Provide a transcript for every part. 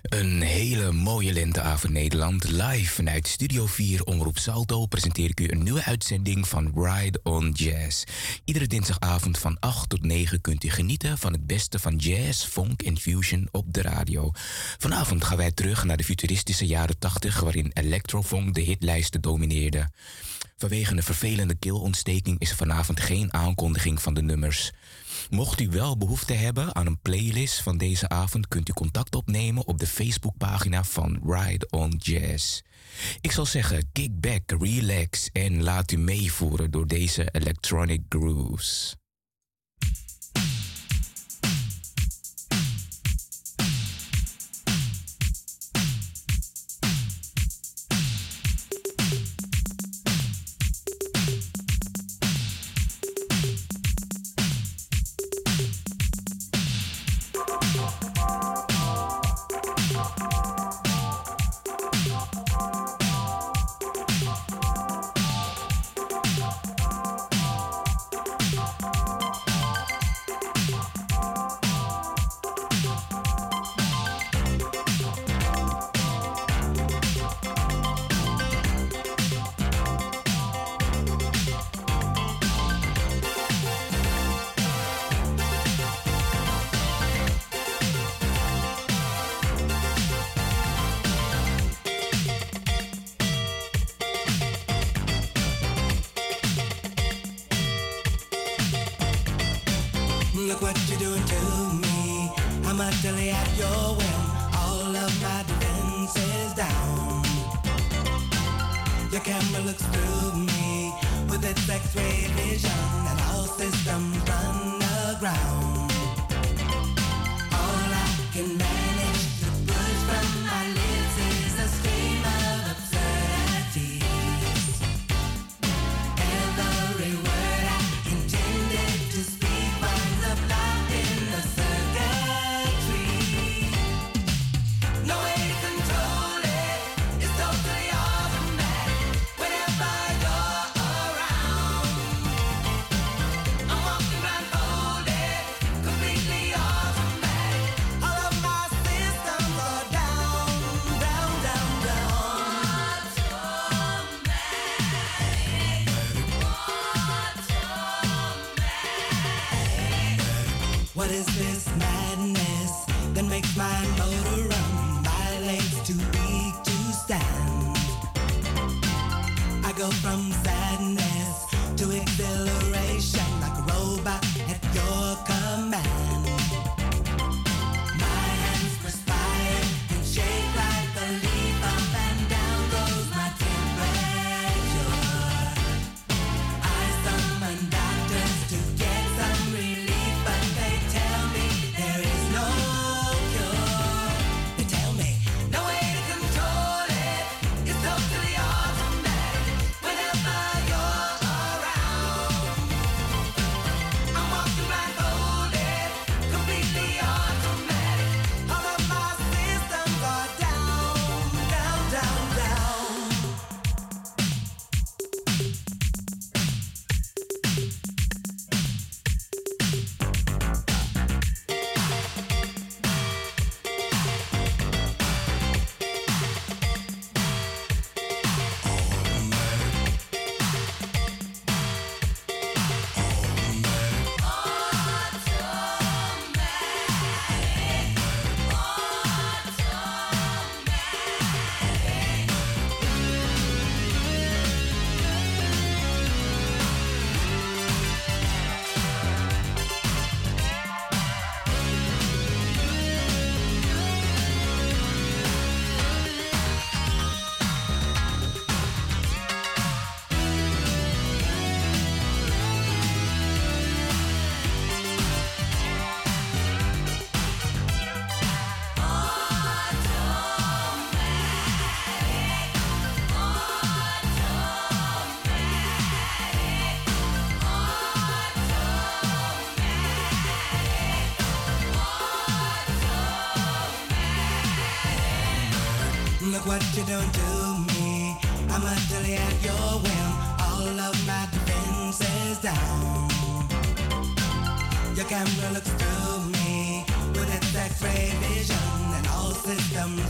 Een hele mooie lenteavond Nederland. Live vanuit Studio 4 Omroep Salto presenteer ik u een nieuwe uitzending van Ride on Jazz. Iedere dinsdagavond van 8 tot 9 kunt u genieten van het beste van jazz, funk en fusion op de radio. Vanavond gaan wij terug naar de futuristische jaren 80 waarin electrofunk de hitlijsten domineerde. Vanwege een vervelende keelontsteking is er vanavond geen aankondiging van de nummers. Mocht u wel behoefte hebben aan een playlist van deze avond, kunt u contact opnemen op de Facebookpagina van Ride on Jazz. Ik zal zeggen, kick back, relax en laat u meevoeren door deze electronic grooves. Look what you done to me. I'm utterly at your whim. All of my defenses down. Your camera looks through me with its X-ray vision and all systems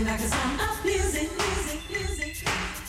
Nothing like the sound of music, music, music.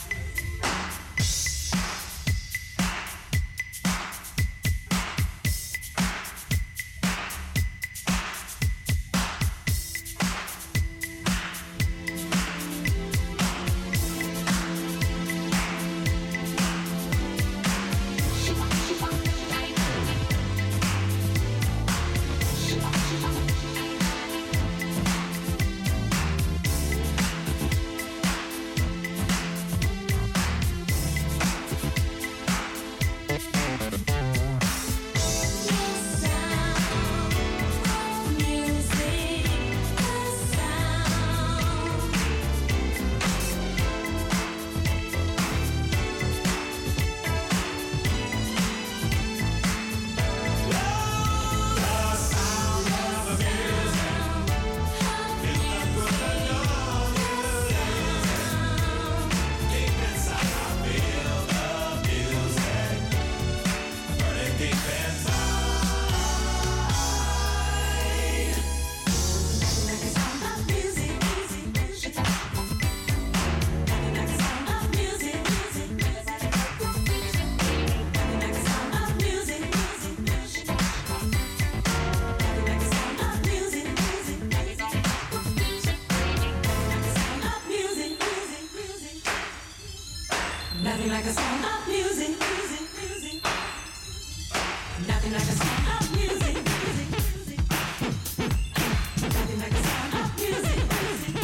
Nothing like a sound of music, music, music. Nothing like a sound of music, music, music. Nothing like a sound of music, music,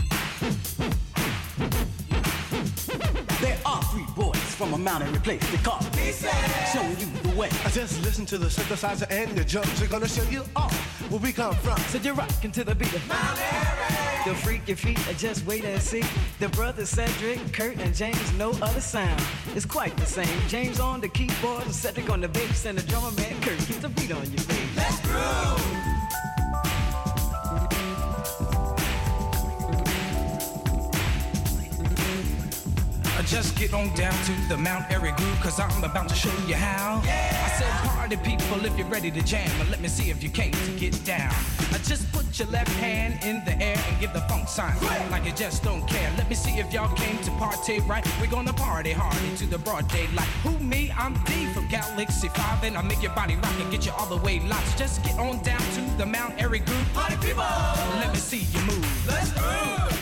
music. There are three boys from a mountain place they call showing you the way. I just listen to the synthesizer and the drums. We're gonna show you all where we come from. So you're rocking to the beat of Mount Airy. The freak your feet, just wait and see. The brothers Cedric, Kurt, and James, no other sound. It's quite the same. James on the keyboard, and Cedric on the bass, and the drummer man Kurt keeps the beat on your face. Let's groove! Just get on down to the Mount Airy groove, cause I'm about to show you how. I said party people if you're ready to jam, and let me see if you came to get down. Just put your left hand in the air and give the funk sign like you just don't care. Let me see if y'all came to party right. We're gonna party hard into the broad daylight. Who me? I'm D from Galaxy 5, and I make your body rock and get you all the way locked. Just get on down to the Mount Airy groove. Party people! Let me see you move. Let's move!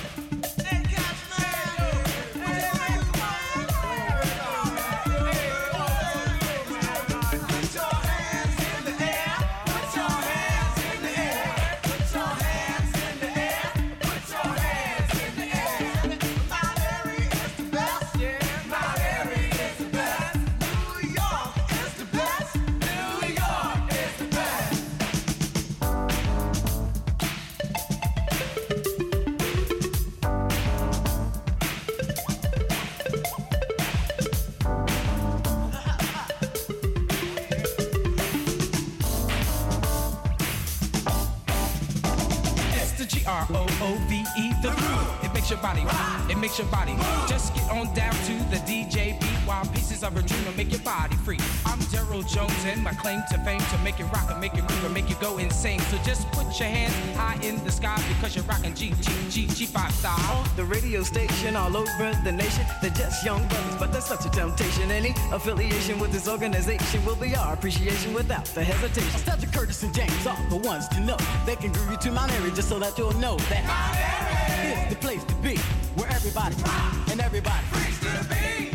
R-O-O-V-E, the groove. It makes your body rock, it makes your body move. Just get on down to the DJ beat while pieces of a dream will make your body free. I'm Daryl Jones and my claim to fame to make you rock and make you groove and make you go insane. So just put your hands high in the sky because you're rocking G5 style. The radio station all over the nation, they're just young brothers, but that's such a temptation. Any affiliation with this organization will be our appreciation without the hesitation. Cedric, Curtis, and James are the ones to know. They can groove you to Mount Airy just so that you'll know that Mount Airy is the place to be, where everybody rock and everybody freaks to the beat.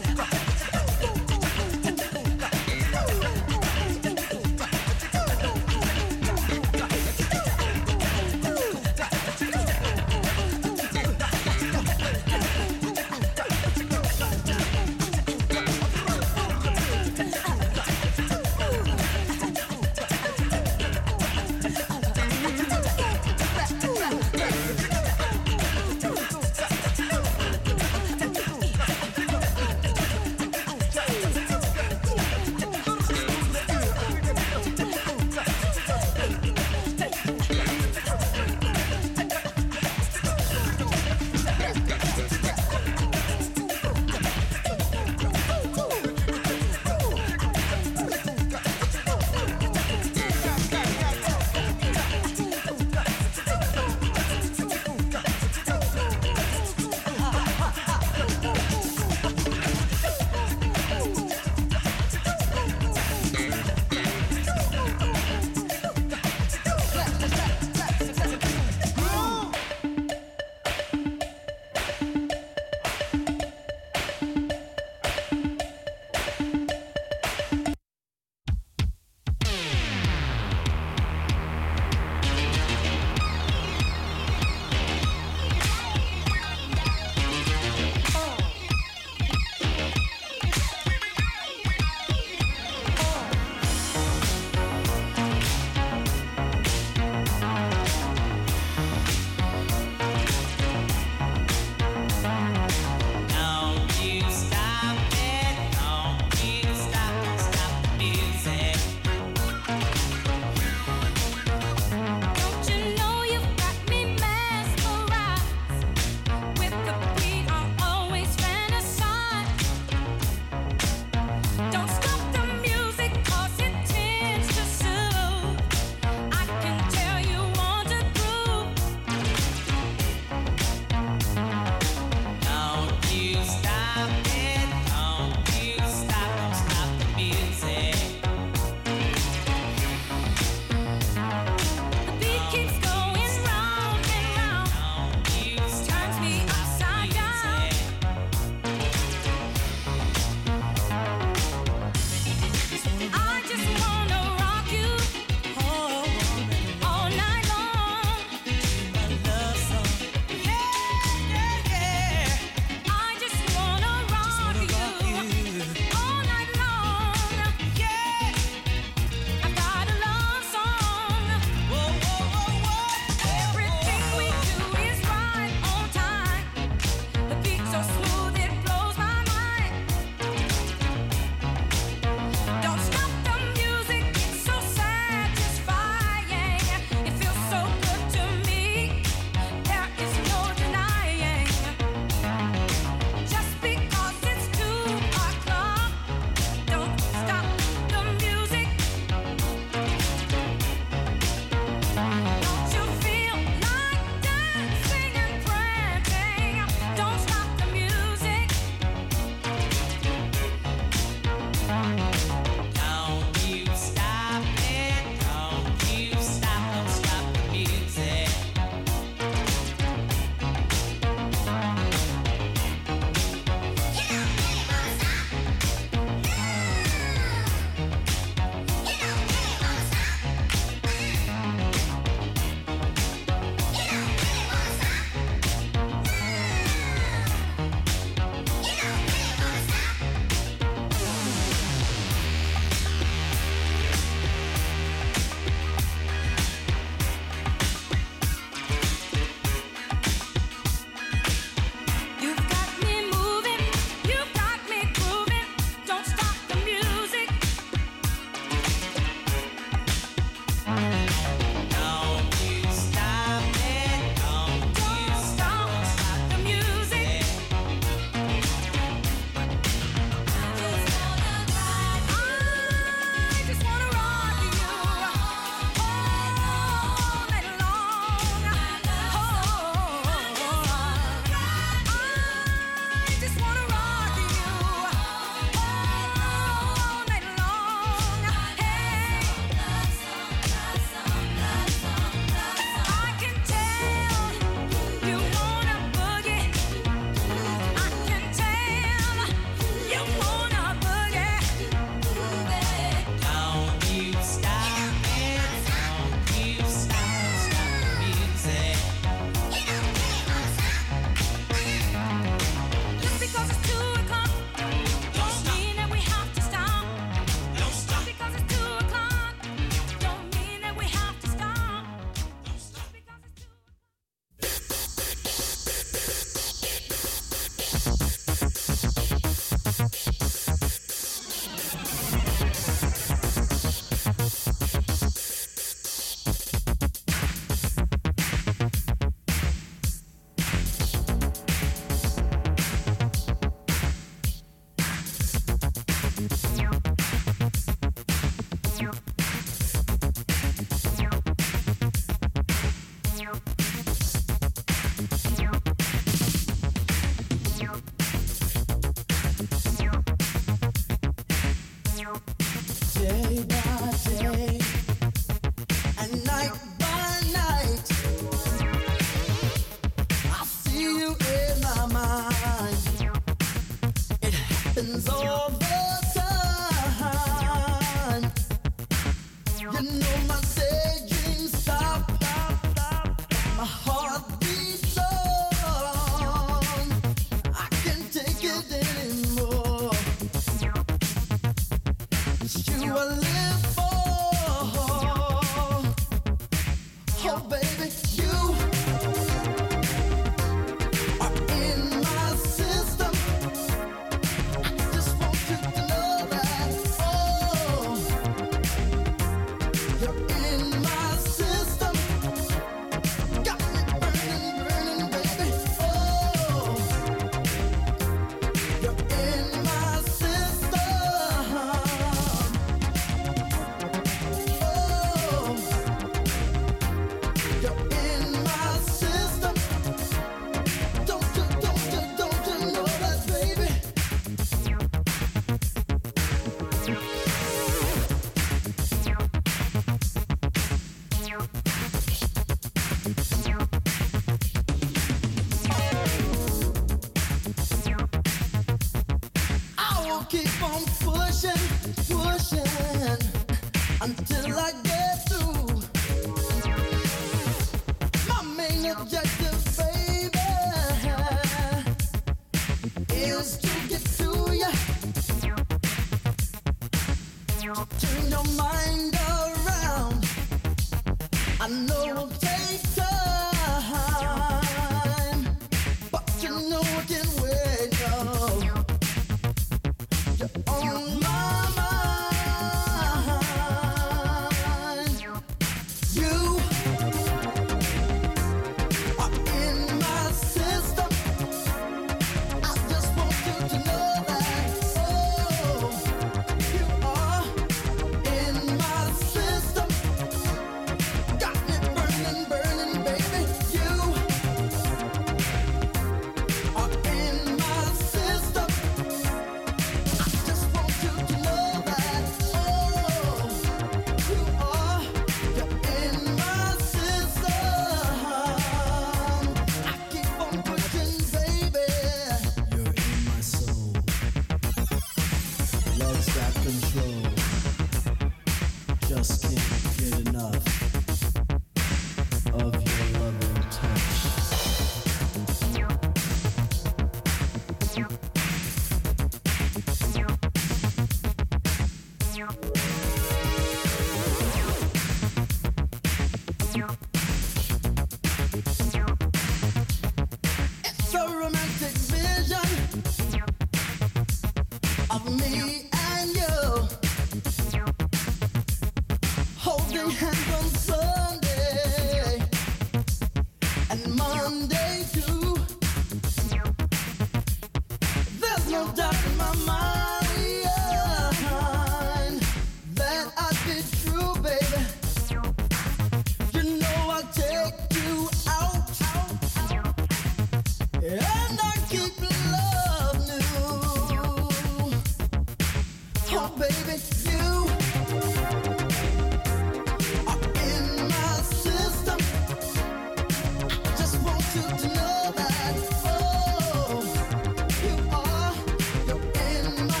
To know that, oh, you are, you're in my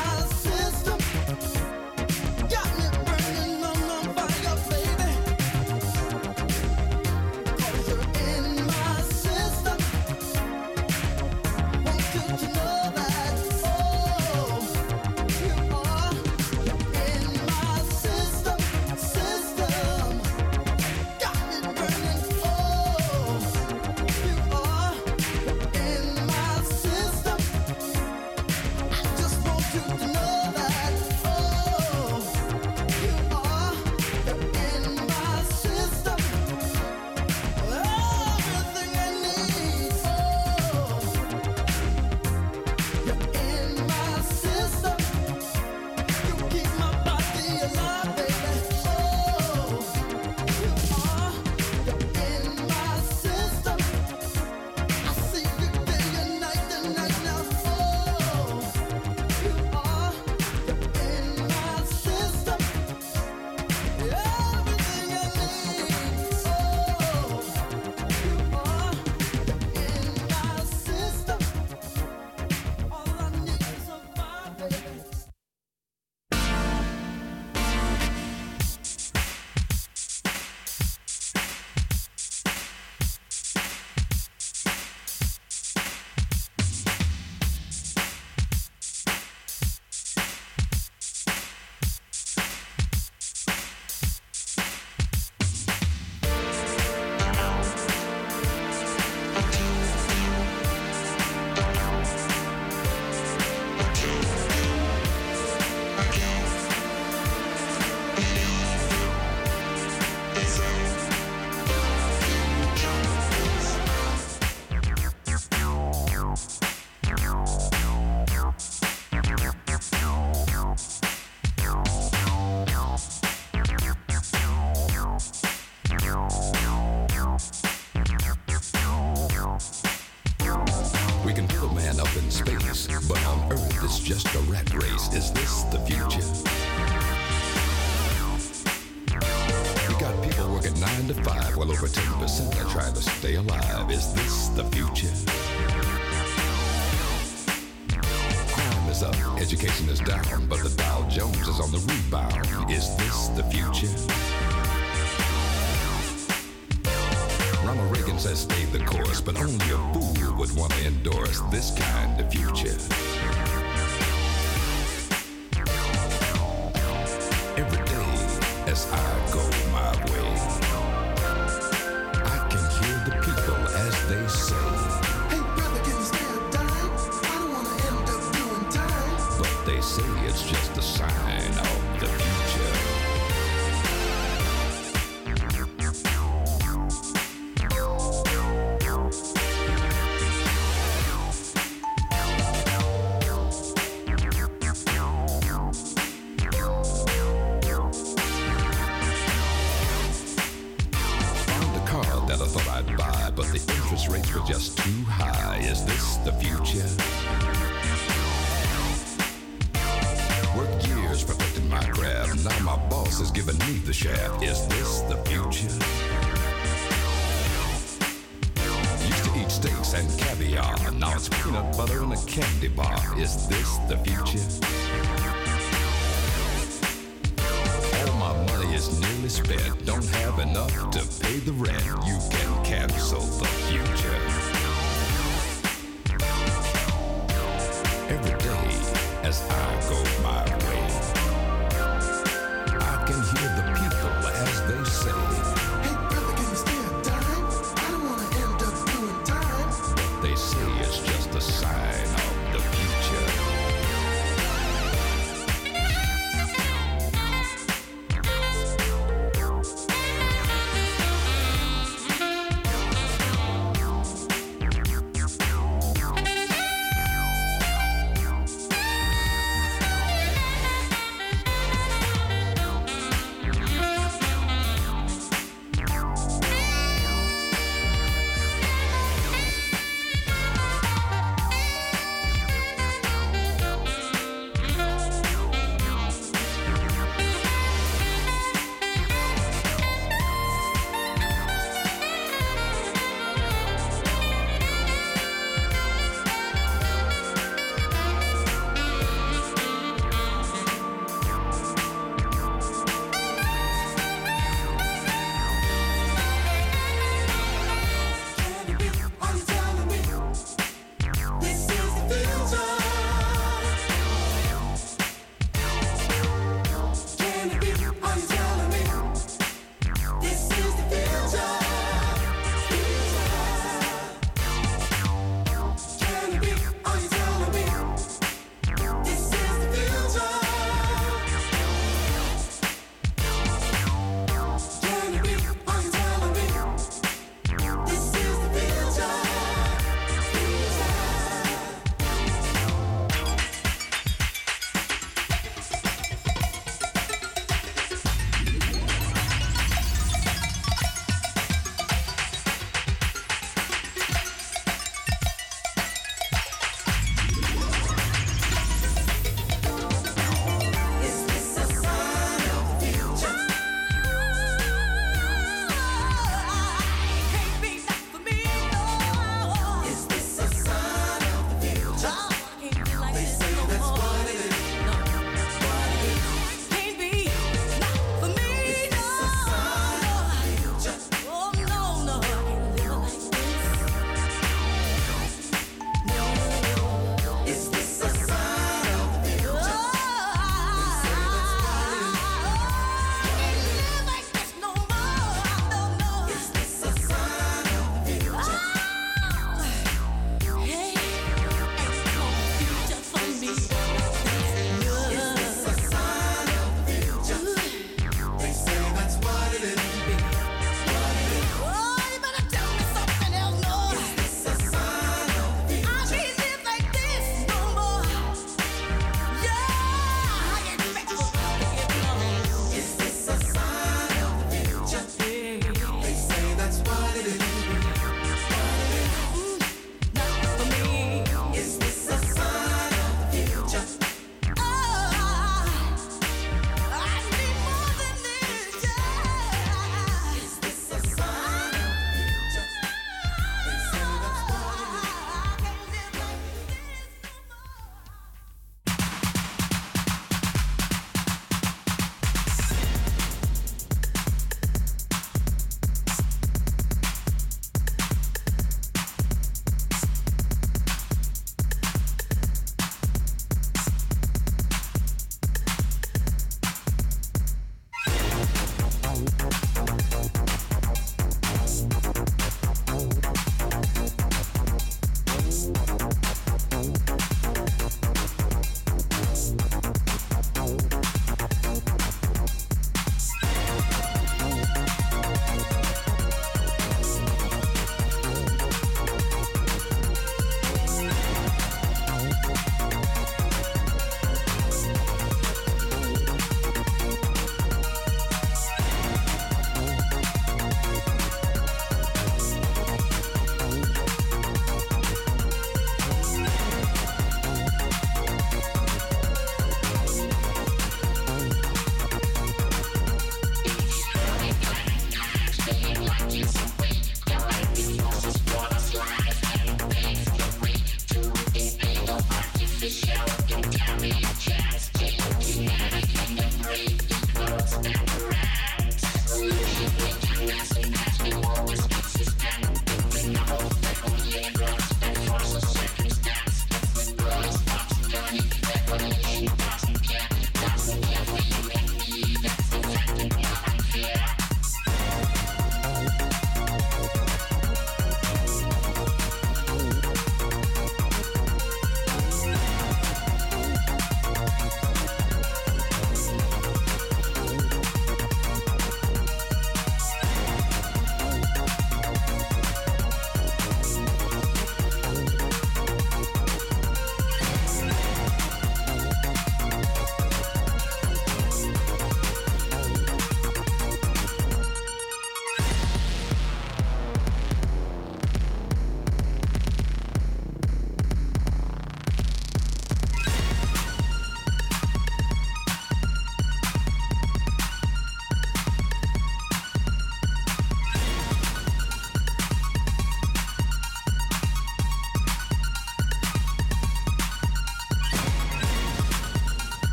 just a rat race. Is this the future? We got people working 9 to 5, while over 10% are trying to stay alive. Is this the future? Crime is up, education is down, but the Dow Jones is on the rebound. Is this the future? Ronald Reagan says stay the course, but only a fool would want to endorse this kind of future. Every day as I go my way, I can hear the people as they say, "Hey brother, can you spare a dime? I don't want to end up doing time." but they say it's just a sign of the future. But the interest rates were just too high. Is this the future? Worked years perfecting my craft. Now my boss is giving me the shaft. Is this the future? Used to eat steaks and caviar. Now it's peanut butter in a candy bar. Is this the future? All my money is nearly spent. Don't have enough to pay the rent. You can cancel the future. Every day as I go my way, I can hear the people as they say, "Hey brother, can you spare a dime? I don't want to end up doing time." but they say it's just a sign of the future.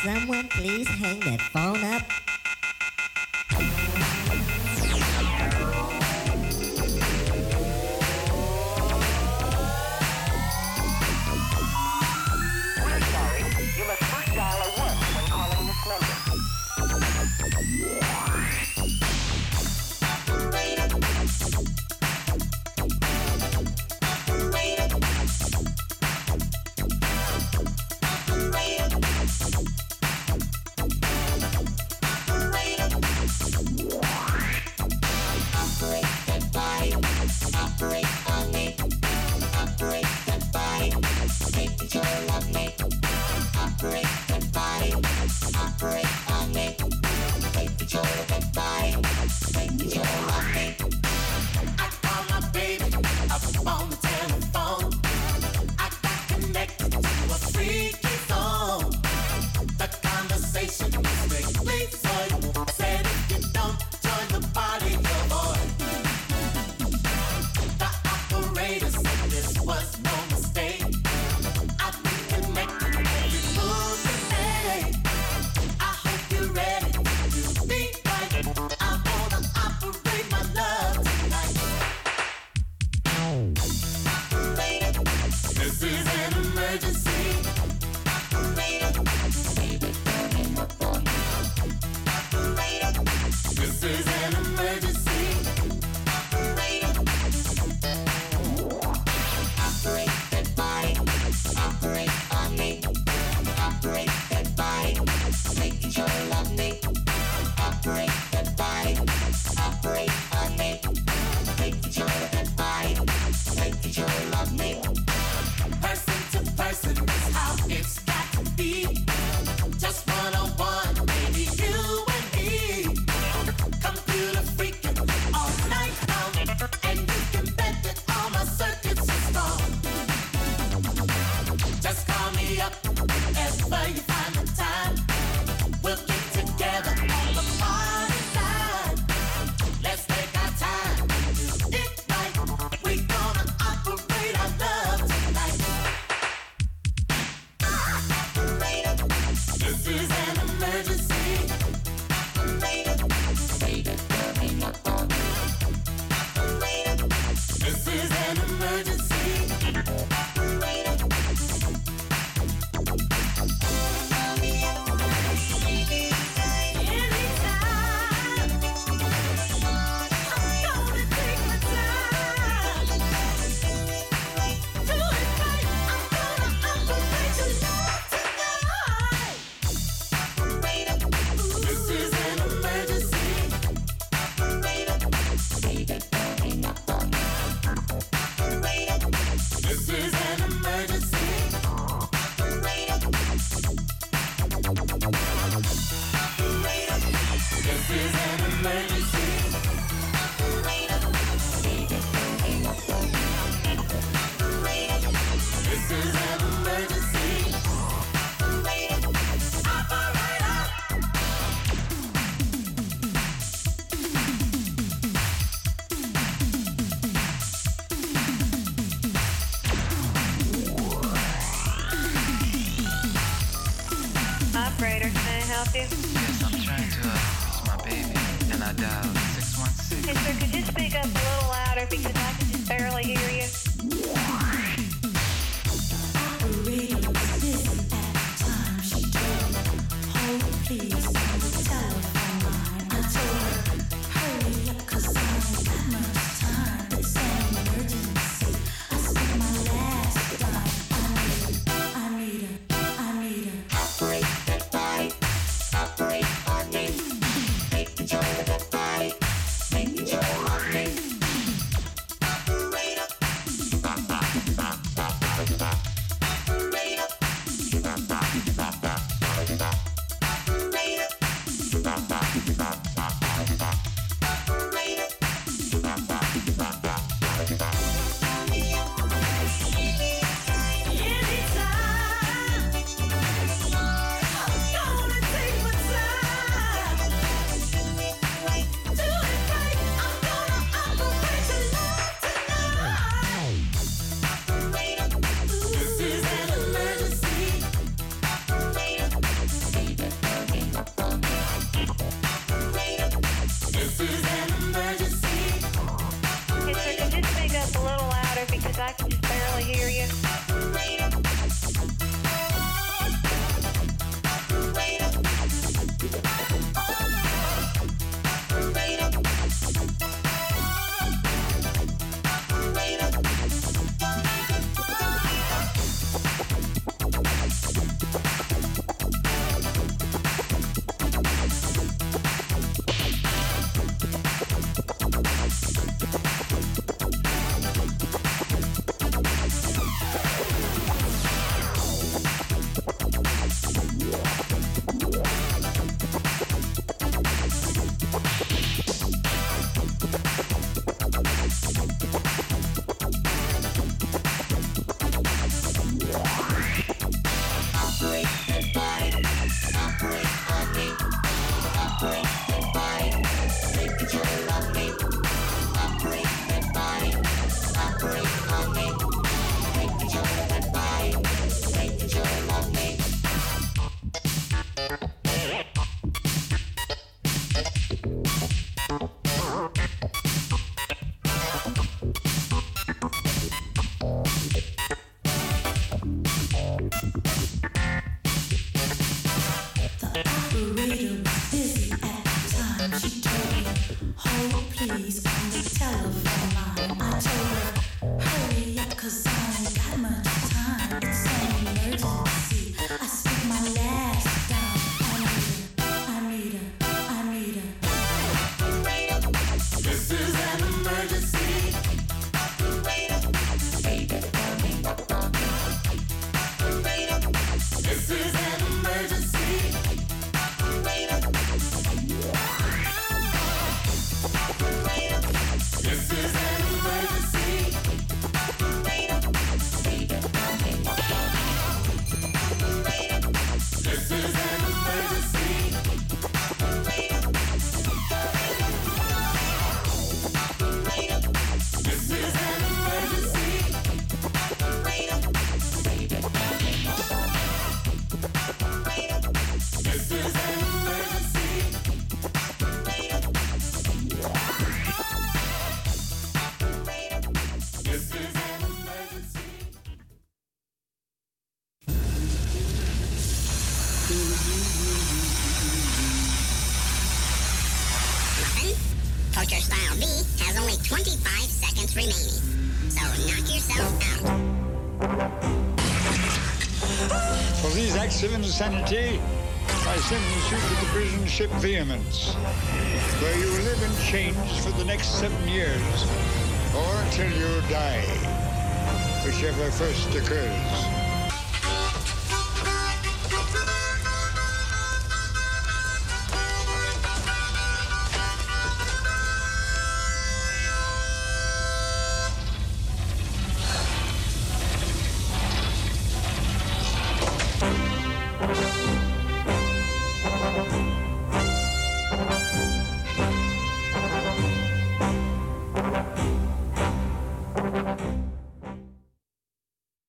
someone please hang that phone up? We're sorry. You must first dial a 1 when calling this number. Operator, can I help you? Yes, I'm trying to reach my baby, and I dialed 616. Hey, sir, could you speak up a little louder because I can just barely hear you? Operator was busy at the time. She told me, hold please on the telephone line. I told her, hurry up 'cause I ain't got much time. It's an emergency. I spent my last dime. I need her. Operate that body, operate on me. Take control of that body, take control of me. Operator. Operator. Poacher Style B has only 25 seconds remaining, so knock yourself out. For these acts of insanity, I sentence you to the prison ship Vehemence, where you will live in chains for the next 7 years, or until you die, whichever first occurs.